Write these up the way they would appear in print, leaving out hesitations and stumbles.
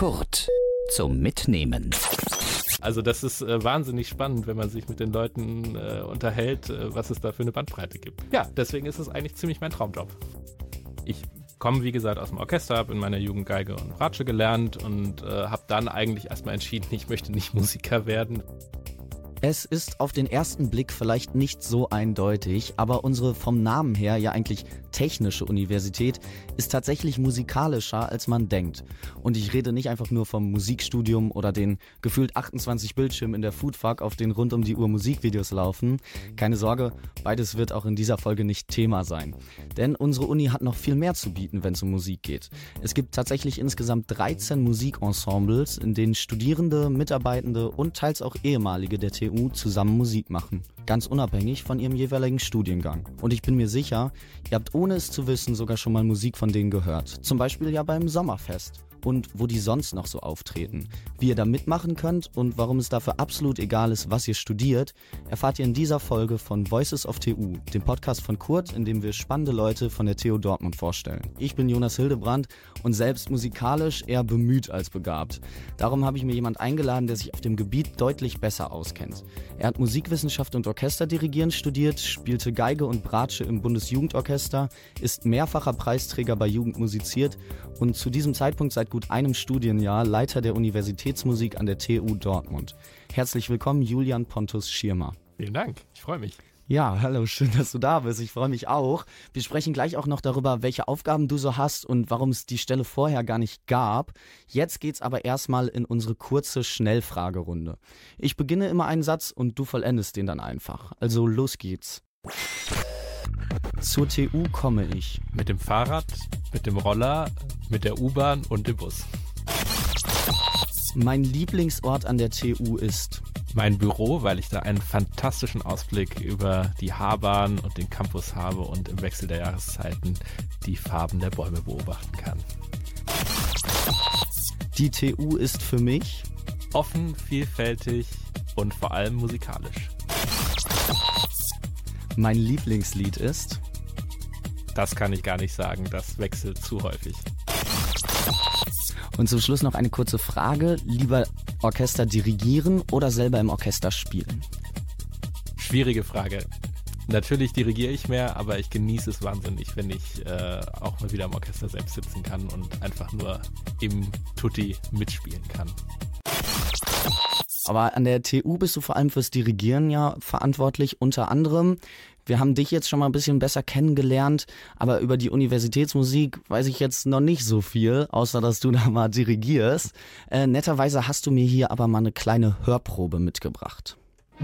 Kurt zum Mitnehmen. Also das ist wahnsinnig spannend, wenn man sich mit den Leuten unterhält, was es da für eine Bandbreite gibt. Ja, deswegen ist es eigentlich ziemlich mein Traumjob. Ich komme, wie gesagt, aus dem Orchester, habe in meiner Jugend Geige und Bratsche gelernt und habe dann eigentlich erstmal entschieden, ich möchte nicht Musiker werden. Es ist auf den ersten Blick vielleicht nicht so eindeutig, aber unsere vom Namen her ja eigentlich technische Universität ist tatsächlich musikalischer, als man denkt. Und ich rede nicht einfach nur vom Musikstudium oder den gefühlt 28 Bildschirmen in der Foodfuck, auf denen rund um die Uhr Musikvideos laufen. Keine Sorge, beides wird auch in dieser Folge nicht Thema sein. Denn unsere Uni hat noch viel mehr zu bieten, wenn es um Musik geht. Es gibt tatsächlich insgesamt 13 Musikensembles, in denen Studierende, Mitarbeitende und teils auch ehemalige der TU zusammen Musik machen. Ganz unabhängig von ihrem jeweiligen Studiengang. Und ich bin mir sicher, ihr habt ohne es zu wissen sogar schon mal Musik von denen gehört. Zum Beispiel ja beim Sommerfest. Und wo die sonst noch so auftreten. Wie ihr da mitmachen könnt und warum es dafür absolut egal ist, was ihr studiert, erfahrt ihr in dieser Folge von Voices of TU, dem Podcast von Kurt, in dem wir spannende Leute von der TU Dortmund vorstellen. Ich bin Jonas Hildebrand und selbst musikalisch eher bemüht als begabt. Darum habe ich mir jemand eingeladen, der sich auf dem Gebiet deutlich besser auskennt. Er hat Musikwissenschaft und Orchesterdirigieren studiert, spielte Geige und Bratsche im Bundesjugendorchester, ist mehrfacher Preisträger bei Jugend musiziert und zu diesem Zeitpunkt seit gut einem Studienjahr Leiter der Universitätsmusik an der TU Dortmund. Herzlich willkommen, Julian Pontus Schirmer. Vielen Dank, ich freue mich. Ja, hallo, schön, dass du da bist. Ich freue mich auch. Wir sprechen gleich auch noch darüber, welche Aufgaben du so hast und warum es die Stelle vorher gar nicht gab. Jetzt geht's aber erstmal in unsere kurze Schnellfragerunde. Ich beginne immer einen Satz und du vollendest den dann einfach. Also los geht's. Zur TU komme ich. Mit dem Fahrrad, mit dem Roller, mit der U-Bahn und dem Bus. Mein Lieblingsort an der TU ist mein Büro, weil ich da einen fantastischen Ausblick über die Haarbahn und den Campus habe und im Wechsel der Jahreszeiten die Farben der Bäume beobachten kann. Die TU ist für mich offen, vielfältig und vor allem musikalisch. Mein Lieblingslied ist? Das kann ich gar nicht sagen, das wechselt zu häufig. Und zum Schluss noch eine kurze Frage. Lieber Orchester dirigieren oder selber im Orchester spielen? Schwierige Frage. Natürlich dirigiere ich mehr, aber ich genieße es wahnsinnig, wenn ich auch mal wieder im Orchester selbst sitzen kann und einfach nur im Tutti mitspielen kann. Aber an der TU bist du vor allem fürs Dirigieren ja verantwortlich, unter anderem. Wir haben dich jetzt schon mal ein bisschen besser kennengelernt, aber über die Universitätsmusik weiß ich jetzt noch nicht so viel, außer dass du da mal dirigierst. Netterweise hast du mir hier aber mal eine kleine Hörprobe mitgebracht.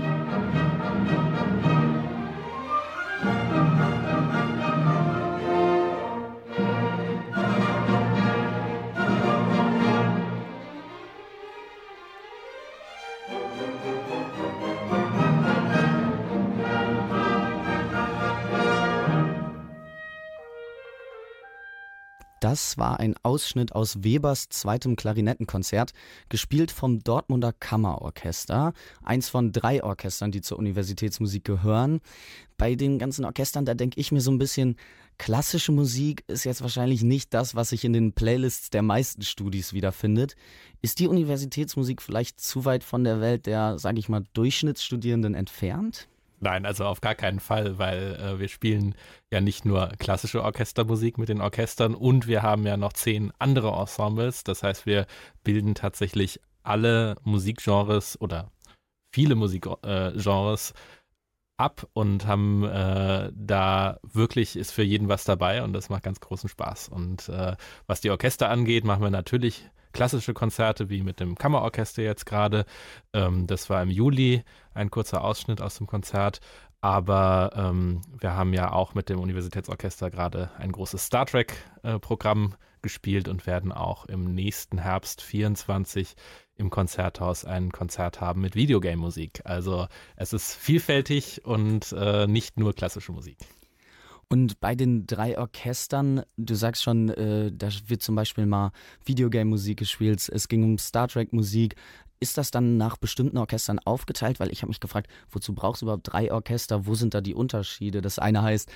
Das war ein Ausschnitt aus Webers zweitem Klarinettenkonzert, gespielt vom Dortmunder Kammerorchester, eins von 3 Orchestern, die zur Universitätsmusik gehören. Bei den ganzen Orchestern, da denke ich mir so ein bisschen, klassische Musik ist jetzt wahrscheinlich nicht das, was sich in den Playlists der meisten Studis wiederfindet. Ist die Universitätsmusik vielleicht zu weit von der Welt der, sage ich mal, Durchschnittsstudierenden entfernt? Nein, also auf gar keinen Fall, weil wir spielen ja nicht nur klassische Orchestermusik mit den Orchestern und wir haben ja noch 10 andere Ensembles. Das heißt, wir bilden tatsächlich alle Musikgenres oder viele Musikgenres ab und haben da wirklich ist für jeden was dabei und das macht ganz großen Spaß. Und was die Orchester angeht, machen wir natürlich klassische Konzerte, wie mit dem Kammerorchester jetzt gerade. Das war im Juli ein kurzer Ausschnitt aus dem Konzert. Aber wir haben ja auch mit dem Universitätsorchester gerade ein großes Star Trek-Programm gespielt und werden auch im nächsten Herbst 24 im Konzerthaus ein Konzert haben mit Videogame-Musik. Also es ist vielfältig und nicht nur klassische Musik. Und bei den 3 Orchestern, du sagst schon, da wird zum Beispiel mal Videogame-Musik gespielt, es ging um Star Trek-Musik. Ist das dann nach bestimmten Orchestern aufgeteilt? Weil ich habe mich gefragt, wozu brauchst du überhaupt 3 Orchester? Wo sind da die Unterschiede? Das eine heißt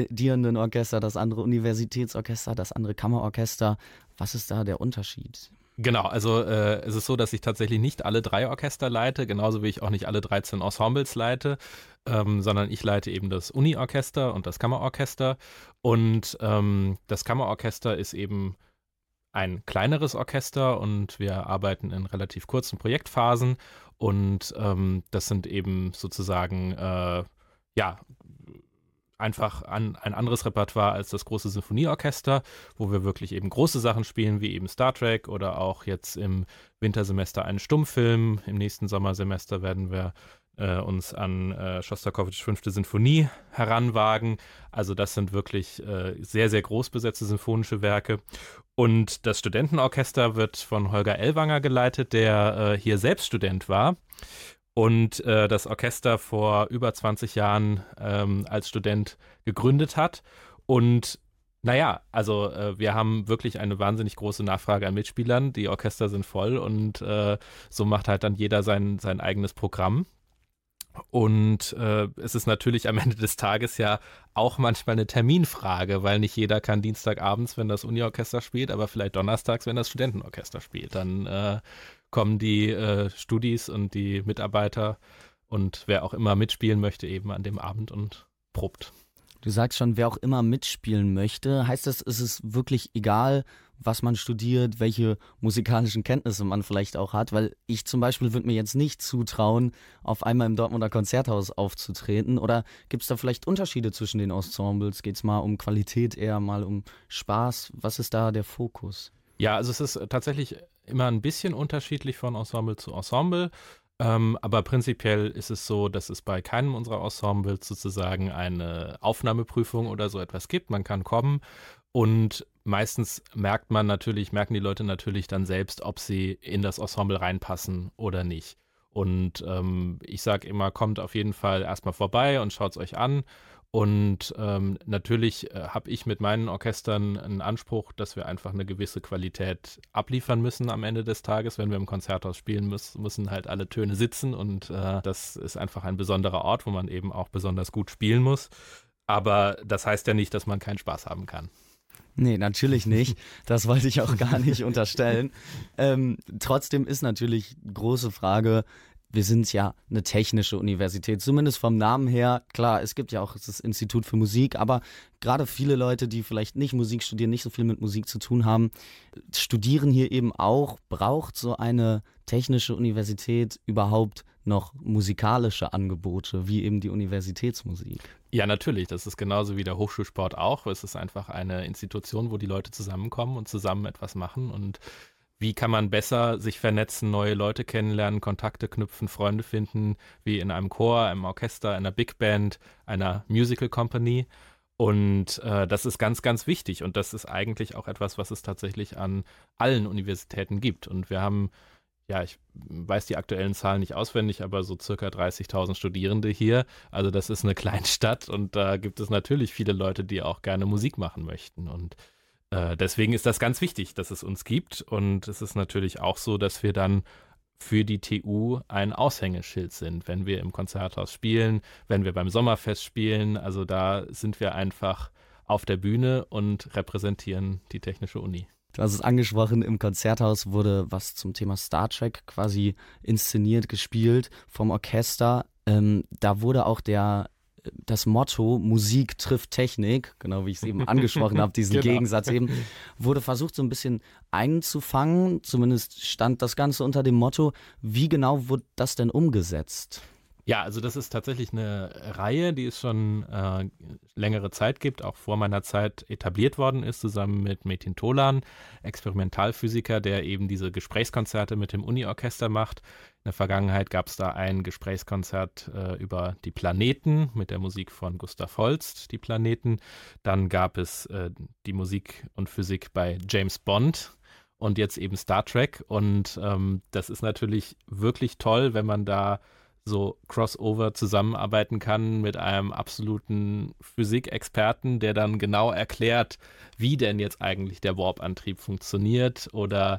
Studierendenorchester, das andere Universitätsorchester, das andere Kammerorchester. Was ist da der Unterschied? Genau, also es ist so, dass ich tatsächlich nicht alle 3 Orchester leite, genauso wie ich auch nicht alle 13 Ensembles leite, sondern ich leite eben das Uni-Orchester und das Kammerorchester. Und das Kammerorchester ist eben ein kleineres Orchester und wir arbeiten in relativ kurzen Projektphasen und das sind eben sozusagen ja einfach ein anderes Repertoire als das große Sinfonieorchester, wo wir wirklich eben große Sachen spielen, wie eben Star Trek oder auch jetzt im Wintersemester einen Stummfilm. Im nächsten Sommersemester werden wir uns an Schostakowitschs 5. Sinfonie heranwagen. Also das sind wirklich sehr, sehr groß besetzte sinfonische Werke. Und das Studentenorchester wird von Holger Ellwanger geleitet, der hier selbst Student war und das Orchester vor über 20 Jahren als Student gegründet hat. Und naja, also wir haben wirklich eine wahnsinnig große Nachfrage an Mitspielern. Die Orchester sind voll und so macht halt dann jeder sein eigenes Programm. Und es ist natürlich am Ende des Tages ja auch manchmal eine Terminfrage, weil nicht jeder kann Dienstagabends, wenn das Uni-Orchester spielt, aber vielleicht donnerstags, wenn das Studentenorchester spielt. Dann kommen die Studis und die Mitarbeiter und wer auch immer mitspielen möchte eben an dem Abend und probt. Du sagst schon, wer auch immer mitspielen möchte. Heißt das, ist es wirklich egal, was man studiert, welche musikalischen Kenntnisse man vielleicht auch hat? Weil ich zum Beispiel würde mir jetzt nicht zutrauen, auf einmal im Dortmunder Konzerthaus aufzutreten. Oder gibt es da vielleicht Unterschiede zwischen den Ensembles? Geht es mal um Qualität, eher mal um Spaß? Was ist da der Fokus? Ja, also es ist tatsächlich immer ein bisschen unterschiedlich von Ensemble zu Ensemble. Aber prinzipiell ist es so, dass es bei keinem unserer Ensembles sozusagen eine Aufnahmeprüfung oder so etwas gibt. Man kann kommen und meistens merken die Leute natürlich dann selbst, ob sie in das Ensemble reinpassen oder nicht. Und ich sage immer, kommt auf jeden Fall erstmal vorbei und schaut es euch an. Und natürlich habe ich mit meinen Orchestern einen Anspruch, dass wir einfach eine gewisse Qualität abliefern müssen am Ende des Tages. Wenn wir im Konzerthaus spielen, müssen halt alle Töne sitzen und das ist einfach ein besonderer Ort, wo man eben auch besonders gut spielen muss. Aber das heißt ja nicht, dass man keinen Spaß haben kann. Nee, natürlich nicht. Das wollte ich auch gar nicht unterstellen. Trotzdem ist natürlich große Frage, wir sind ja eine technische Universität, zumindest vom Namen her. Klar, es gibt ja auch das Institut für Musik, aber gerade viele Leute, die vielleicht nicht Musik studieren, nicht so viel mit Musik zu tun haben, studieren hier eben auch. Braucht so eine technische Universität überhaupt noch musikalische Angebote, wie eben die Universitätsmusik? Ja, natürlich. Das ist genauso wie der Hochschulsport auch. Es ist einfach eine Institution, wo die Leute zusammenkommen und zusammen etwas machen. Und wie kann man besser sich vernetzen, neue Leute kennenlernen, Kontakte knüpfen, Freunde finden, wie in einem Chor, einem Orchester, einer Big Band, einer Musical Company. Und das ist ganz, ganz wichtig. Und das ist eigentlich auch etwas, was es tatsächlich an allen Universitäten gibt. Und wir haben, ja, ich weiß die aktuellen Zahlen nicht auswendig, aber so circa 30.000 Studierende hier. Also das ist eine Kleinstadt und da gibt es natürlich viele Leute, die auch gerne Musik machen möchten. Und deswegen ist das ganz wichtig, dass es uns gibt. Und es ist natürlich auch so, dass wir dann für die TU ein Aushängeschild sind, wenn wir im Konzerthaus spielen, wenn wir beim Sommerfest spielen. Also da sind wir einfach auf der Bühne und repräsentieren die Technische Uni. Du hast es angesprochen, im Konzerthaus wurde was zum Thema Star Trek quasi inszeniert, gespielt vom Orchester. Da wurde auch das Motto Musik trifft Technik, genau wie ich es eben angesprochen habe, diesen Genau. Gegensatz eben, wurde versucht so ein bisschen einzufangen. Zumindest stand das Ganze unter dem Motto. Wie genau wurde das denn umgesetzt? Ja, also das ist tatsächlich eine Reihe, die es schon längere Zeit gibt, auch vor meiner Zeit etabliert worden ist, zusammen mit Metin Tolan, Experimentalphysiker, der eben diese Gesprächskonzerte mit dem Uni-Orchester macht. In der Vergangenheit gab es da ein Gesprächskonzert über die Planeten mit der Musik von Gustav Holst, die Planeten. Dann gab es die Musik und Physik bei James Bond und jetzt eben Star Trek. Und das ist natürlich wirklich toll, wenn man da so Crossover zusammenarbeiten kann mit einem absoluten Physikexperten, der dann genau erklärt, wie denn jetzt eigentlich der Warp-Antrieb funktioniert oder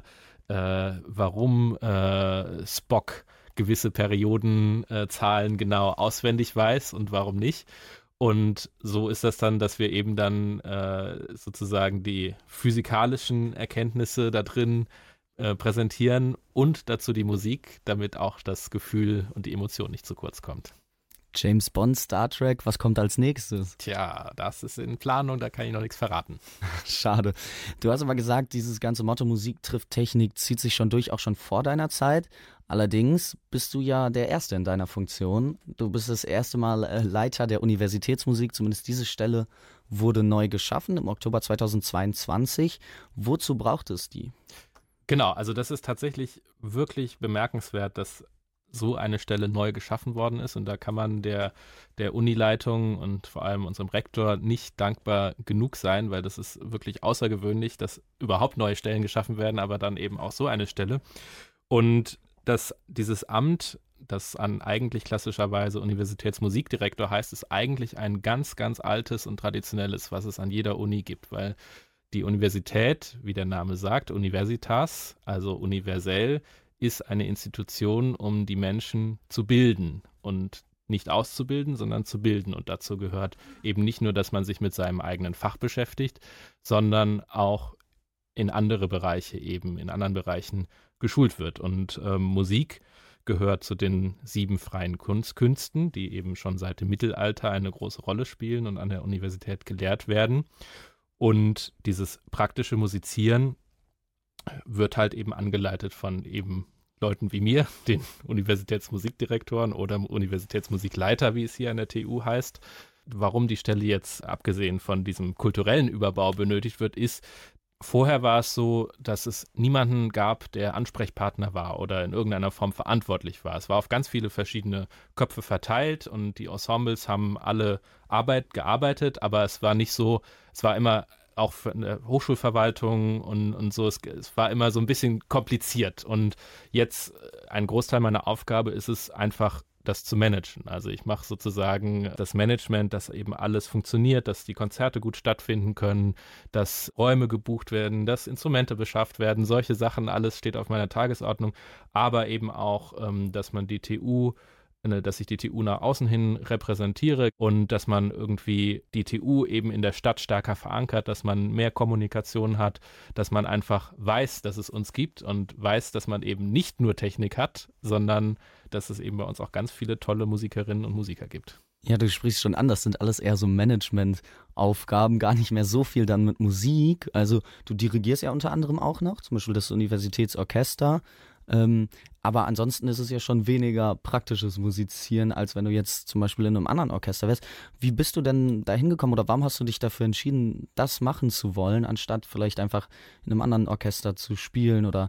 warum Spock gewisse Periodenzahlen genau auswendig weiß und warum nicht. Und so ist das dann, dass wir eben dann sozusagen die physikalischen Erkenntnisse da drin präsentieren und dazu die Musik, damit auch das Gefühl und die Emotion nicht zu kurz kommt. James Bond, Star Trek, was kommt als nächstes? Tja, das ist in Planung, da kann ich noch nichts verraten. Schade. Du hast aber gesagt, dieses ganze Motto Musik trifft Technik zieht sich schon durch, auch schon vor deiner Zeit. Allerdings bist du ja der Erste in deiner Funktion. Du bist das erste Mal Leiter der Universitätsmusik, zumindest diese Stelle wurde neu geschaffen im Oktober 2022. Wozu braucht es die? Genau, also das ist tatsächlich wirklich bemerkenswert, dass so eine Stelle neu geschaffen worden ist. Und da kann man der Unileitung und vor allem unserem Rektor nicht dankbar genug sein, weil das ist wirklich außergewöhnlich, dass überhaupt neue Stellen geschaffen werden, aber dann eben auch so eine Stelle. Und dass dieses Amt, das an eigentlich klassischerweise Universitätsmusikdirektor heißt, ist eigentlich ein ganz, ganz altes und traditionelles, was es an jeder Uni gibt, weil die Universität, wie der Name sagt, Universitas, also universell, ist eine Institution, um die Menschen zu bilden und nicht auszubilden, sondern zu bilden. Und dazu gehört eben nicht nur, dass man sich mit seinem eigenen Fach beschäftigt, sondern auch in andere Bereiche eben, in anderen Bereichen geschult wird. Und Musik gehört zu den 7 freien Künsten, die eben schon seit dem Mittelalter eine große Rolle spielen und an der Universität gelehrt werden. Und dieses praktische Musizieren wird halt eben angeleitet von eben Leuten wie mir, den Universitätsmusikdirektoren oder Universitätsmusikleiter, wie es hier an der TU heißt. Warum die Stelle jetzt, abgesehen von diesem kulturellen Überbau, benötigt wird, ist, vorher war es so, dass es niemanden gab, der Ansprechpartner war oder in irgendeiner Form verantwortlich war. Es war auf ganz viele verschiedene Köpfe verteilt und die Ensembles haben alle gearbeitet, aber es war nicht so, es war immer auch für eine Hochschulverwaltung und so, es war immer so ein bisschen kompliziert. Und jetzt ein Großteil meiner Aufgabe ist es einfach, das zu managen. Also ich mache sozusagen das Management, dass eben alles funktioniert, dass die Konzerte gut stattfinden können, dass Räume gebucht werden, dass Instrumente beschafft werden, solche Sachen, alles steht auf meiner Tagesordnung, aber eben auch, dass man dass ich die TU nach außen hin repräsentiere und dass man irgendwie die TU eben in der Stadt stärker verankert, dass man mehr Kommunikation hat, dass man einfach weiß, dass es uns gibt und weiß, dass man eben nicht nur Technik hat, sondern dass es eben bei uns auch ganz viele tolle Musikerinnen und Musiker gibt. Ja, du sprichst schon an, das sind alles eher so Management-Aufgaben, gar nicht mehr so viel dann mit Musik. Also du dirigierst ja unter anderem auch noch, zum Beispiel das Universitätsorchester. Aber ansonsten ist es ja schon weniger praktisches Musizieren, als wenn du jetzt zum Beispiel in einem anderen Orchester wärst. Wie bist du denn da hingekommen oder warum hast du dich dafür entschieden, das machen zu wollen, anstatt vielleicht einfach in einem anderen Orchester zu spielen oder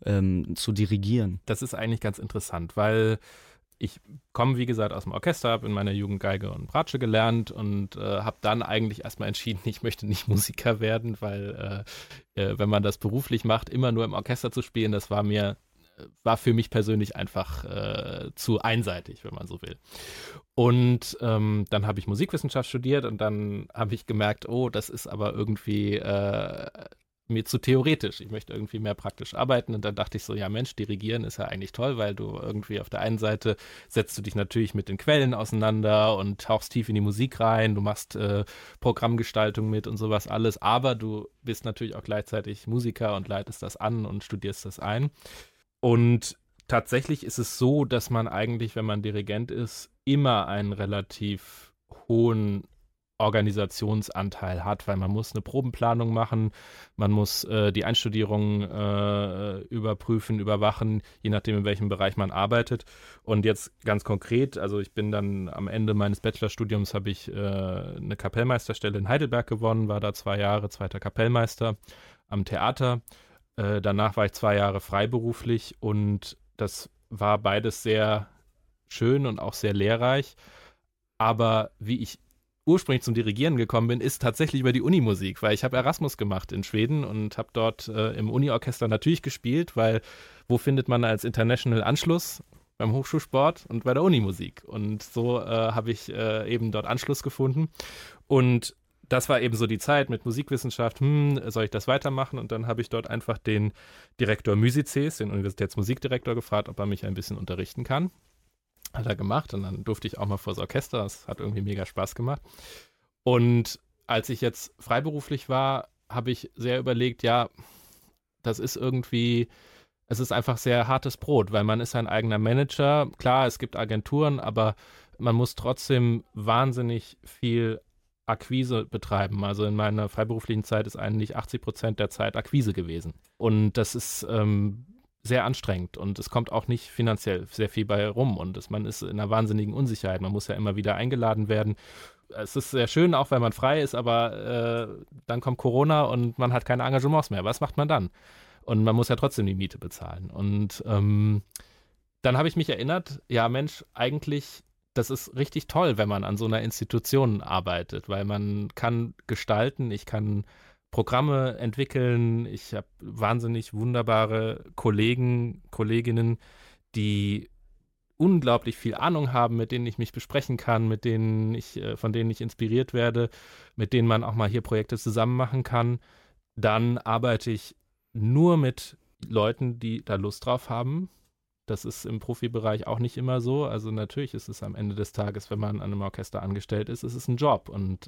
zu dirigieren? Das ist eigentlich ganz interessant, weil ich komme, wie gesagt, aus dem Orchester, habe in meiner Jugend Geige und Bratsche gelernt und habe dann eigentlich erstmal entschieden, ich möchte nicht Musiker werden, weil wenn man das beruflich macht, immer nur im Orchester zu spielen, das war für mich persönlich einfach zu einseitig, wenn man so will. Und dann habe ich Musikwissenschaft studiert und dann habe ich gemerkt, oh, das ist aber irgendwie mir zu theoretisch. Ich möchte irgendwie mehr praktisch arbeiten und dann dachte ich so, ja Mensch, dirigieren ist ja eigentlich toll, weil du irgendwie auf der einen Seite setzt du dich natürlich mit den Quellen auseinander und tauchst tief in die Musik rein, du machst Programmgestaltung mit und sowas alles, aber du bist natürlich auch gleichzeitig Musiker und leitest das an und studierst das ein. Und tatsächlich ist es so, dass man eigentlich, wenn man Dirigent ist, immer einen relativ hohen Organisationsanteil hat, weil man muss eine Probenplanung machen, man muss die Einstudierung überprüfen, überwachen, je nachdem, in welchem Bereich man arbeitet. Und jetzt ganz konkret, also ich bin dann am Ende meines Bachelorstudiums, habe ich eine Kapellmeisterstelle in Heidelberg gewonnen, war da 2 Jahre zweiter Kapellmeister am Theater. Danach war ich 2 Jahre freiberuflich und das war beides sehr schön und auch sehr lehrreich. Aber wie ich ursprünglich zum Dirigieren gekommen bin, ist tatsächlich über die Unimusik, weil ich habe Erasmus gemacht in Schweden und habe dort im Uniorchester natürlich gespielt, weil wo findet man als International Anschluss? Beim Hochschulsport und bei der Unimusik. Und so habe ich eben dort Anschluss gefunden. Und das war eben so die Zeit mit Musikwissenschaft, soll ich das weitermachen? Und dann habe ich dort einfach den Direktor Musices, den Universitätsmusikdirektor, gefragt, ob er mich ein bisschen unterrichten kann. Hat er gemacht und dann durfte ich auch mal vor das Orchester. Das hat irgendwie mega Spaß gemacht. Und als ich jetzt freiberuflich war, habe ich sehr überlegt, ja, das ist irgendwie, es ist einfach sehr hartes Brot, weil man ist ein eigener Manager. Klar, es gibt Agenturen, aber man muss trotzdem wahnsinnig viel Akquise betreiben. Also in meiner freiberuflichen Zeit ist eigentlich 80% der Zeit Akquise gewesen. Und das ist sehr anstrengend und es kommt auch nicht finanziell sehr viel bei rum und man ist in einer wahnsinnigen Unsicherheit. Man muss ja immer wieder eingeladen werden. Es ist sehr schön, auch wenn man frei ist, aber dann kommt Corona und man hat keine Engagements mehr. Was macht man dann? Und man muss ja trotzdem die Miete bezahlen. Und dann habe ich mich erinnert, ja Mensch, eigentlich, das ist richtig toll, wenn man an so einer Institution arbeitet, weil man kann gestalten, ich kann Programme entwickeln, ich habe wahnsinnig wunderbare Kollegen, Kolleginnen, die unglaublich viel Ahnung haben, mit denen ich mich besprechen kann, von denen ich inspiriert werde, mit denen man auch mal hier Projekte zusammen machen kann. Dann arbeite ich nur mit Leuten, die da Lust drauf haben. Das ist im Profibereich auch nicht immer so. Also natürlich ist es am Ende des Tages, wenn man an einem Orchester angestellt ist, ist es ein Job. Und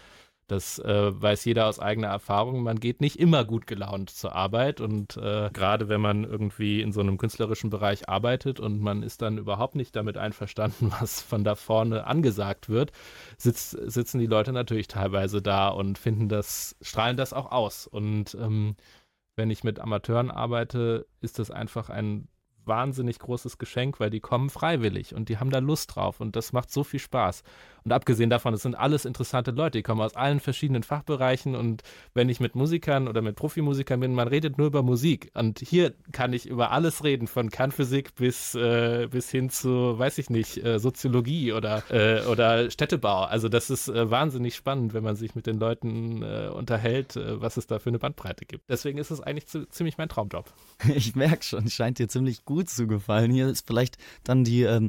das weiß jeder aus eigener Erfahrung. Man geht nicht immer gut gelaunt zur Arbeit. Und gerade wenn man irgendwie in so einem künstlerischen Bereich arbeitet und man ist dann überhaupt nicht damit einverstanden, was von da vorne angesagt wird, sitzen die Leute natürlich teilweise da und strahlen das auch aus. Und wenn ich mit Amateuren arbeite, ist das einfach ein wahnsinnig großes Geschenk, weil die kommen freiwillig und die haben da Lust drauf und das macht so viel Spaß. Und abgesehen davon, es sind alles interessante Leute, die kommen aus allen verschiedenen Fachbereichen und wenn ich mit Musikern oder mit Profimusikern bin, man redet nur über Musik und hier kann ich über alles reden, von Kernphysik bis hin zu, weiß ich nicht, Soziologie oder Städtebau. Also das ist wahnsinnig spannend, wenn man sich mit den Leuten unterhält, was es da für eine Bandbreite gibt. Deswegen ist es eigentlich ziemlich mein Traumjob. Ich merke schon, es scheint dir ziemlich gut zu gefallen. Hier ist vielleicht dann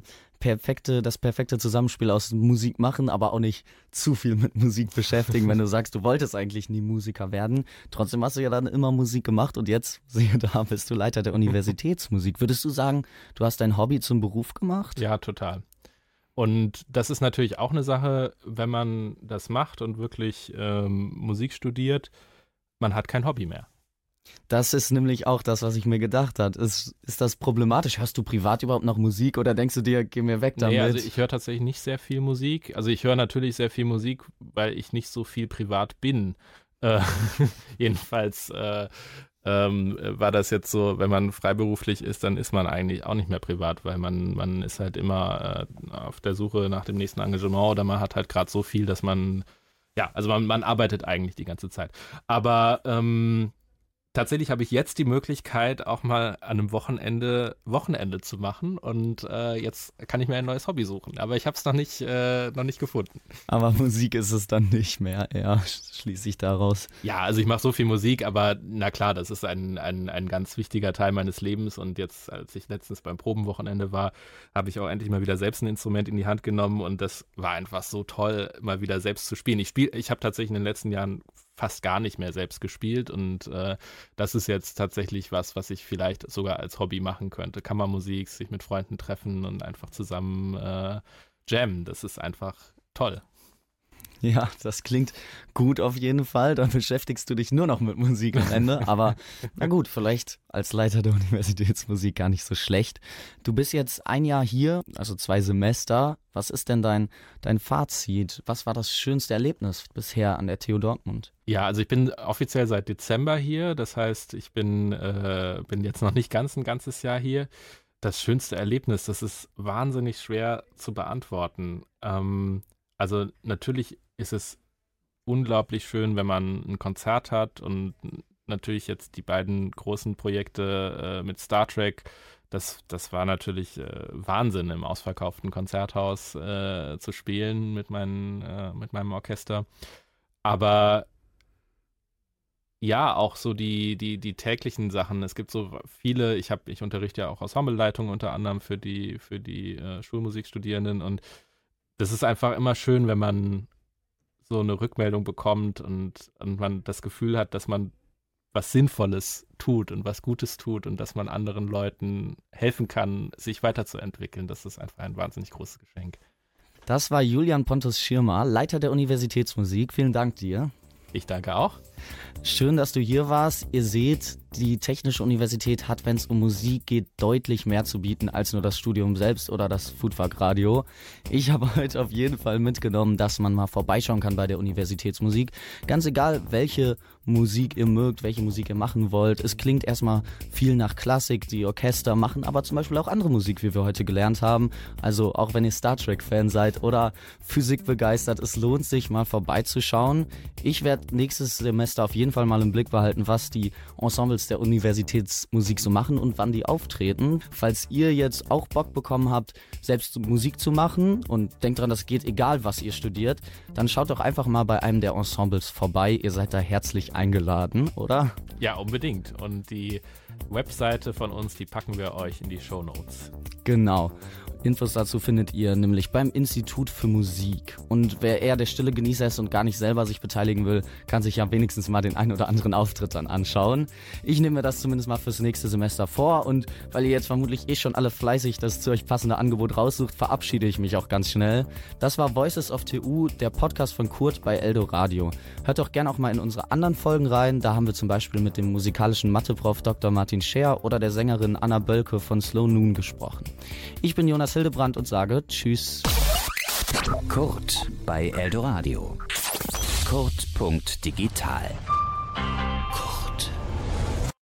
das perfekte Zusammenspiel aus Musik machen, aber auch nicht zu viel mit Musik beschäftigen, wenn du sagst, du wolltest eigentlich nie Musiker werden. Trotzdem hast du ja dann immer Musik gemacht und jetzt, siehe da, bist du Leiter der Universitätsmusik. Würdest du sagen, du hast dein Hobby zum Beruf gemacht? Ja, total. Und das ist natürlich auch eine Sache, wenn man das macht und wirklich Musik studiert, man hat kein Hobby mehr. Das ist nämlich auch das, was ich mir gedacht habe. Ist das problematisch? Hörst du privat überhaupt noch Musik oder denkst du dir, geh mir weg damit? Nee, also ich höre tatsächlich nicht sehr viel Musik. Also ich höre natürlich sehr viel Musik, weil ich nicht so viel privat bin. Jedenfalls war das jetzt so, wenn man freiberuflich ist, dann ist man eigentlich auch nicht mehr privat, weil man ist halt immer auf der Suche nach dem nächsten Engagement oder man hat halt gerade so viel, dass man arbeitet eigentlich die ganze Zeit. Aber tatsächlich habe ich jetzt die Möglichkeit, auch mal an einem Wochenende zu machen und jetzt kann ich mir ein neues Hobby suchen. Aber ich habe es noch nicht gefunden. Aber Musik ist es dann nicht mehr, ja, schließe ich daraus. Ja, also ich mache so viel Musik, aber na klar, das ist ein ganz wichtiger Teil meines Lebens und jetzt, als ich letztens beim Probenwochenende war, habe ich auch endlich mal wieder selbst ein Instrument in die Hand genommen und das war einfach so toll, mal wieder selbst zu spielen. Ich habe tatsächlich in den letzten Jahren fast gar nicht mehr selbst gespielt und das ist jetzt tatsächlich was ich vielleicht sogar als Hobby machen könnte. Kammermusik, sich mit Freunden treffen und einfach zusammen jammen, das ist einfach toll. Ja, das klingt gut auf jeden Fall. Dann beschäftigst du dich nur noch mit Musik am Ende. Aber na gut, vielleicht als Leiter der Universitätsmusik gar nicht so schlecht. Du bist jetzt ein Jahr hier, also 2 Semester. Was ist denn dein Fazit? Was war das schönste Erlebnis bisher an der TU Dortmund? Ja, also ich bin offiziell seit Dezember hier. Das heißt, ich bin jetzt noch nicht ein ganzes Jahr hier. Das schönste Erlebnis, das ist wahnsinnig schwer zu beantworten. Also natürlich ist es unglaublich schön, wenn man ein Konzert hat und natürlich jetzt die beiden großen Projekte mit Star Trek, das war natürlich Wahnsinn, im ausverkauften Konzerthaus zu spielen mit meinem Orchester. Aber ja, auch so die täglichen Sachen. Es gibt so viele, ich unterrichte ja auch Ensembleleitung unter anderem für die Schulmusikstudierenden und das ist einfach immer schön, wenn man so eine Rückmeldung bekommt und man das Gefühl hat, dass man was Sinnvolles tut und was Gutes tut und dass man anderen Leuten helfen kann, sich weiterzuentwickeln. Das ist einfach ein wahnsinnig großes Geschenk. Das war Julian Pontus-Schirmer, Leiter der Universitätsmusik. Vielen Dank dir. Ich danke auch. Schön, dass du hier warst. Ihr seht, die Technische Universität hat, wenn es um Musik geht, deutlich mehr zu bieten als nur das Studium selbst oder das Foodfuck-Radio. Ich habe heute auf jeden Fall mitgenommen, dass man mal vorbeischauen kann bei der Universitätsmusik. Ganz egal, welche Musik ihr mögt, welche Musik ihr machen wollt. Es klingt erstmal viel nach Klassik, die Orchester machen aber zum Beispiel auch andere Musik, wie wir heute gelernt haben. Also auch wenn ihr Star Trek-Fan seid oder Physik begeistert, es lohnt sich mal vorbeizuschauen. Ich werde nächstes Semester auf jeden Fall mal im Blick behalten, was die Ensembles der Universitätsmusik so machen und wann die auftreten. Falls ihr jetzt auch Bock bekommen habt, selbst Musik zu machen und denkt dran, das geht egal, was ihr studiert, dann schaut doch einfach mal bei einem der Ensembles vorbei. Ihr seid da herzlich eingeladen, oder? Ja, unbedingt. Und die Webseite von uns, die packen wir euch in die Shownotes. Genau. Infos dazu findet ihr nämlich beim Institut für Musik. Und wer eher der stille Genießer ist und gar nicht selber sich beteiligen will, kann sich ja wenigstens mal den ein oder anderen Auftritt dann anschauen. Ich nehme mir das zumindest mal fürs nächste Semester vor und weil ihr jetzt vermutlich schon alle fleißig das zu euch passende Angebot raussucht, verabschiede ich mich auch ganz schnell. Das war Voices of TU, der Podcast von Kurt bei Eldoradio. Hört doch gerne auch mal in unsere anderen Folgen rein. Da haben wir zum Beispiel mit dem musikalischen Matheprof Dr. Martin Scher oder der Sängerin Anna Bölke von Slow Noon gesprochen. Ich bin Jonas Hildebrand und sage Tschüss. Kurt bei Eldoradio. Kurt.digital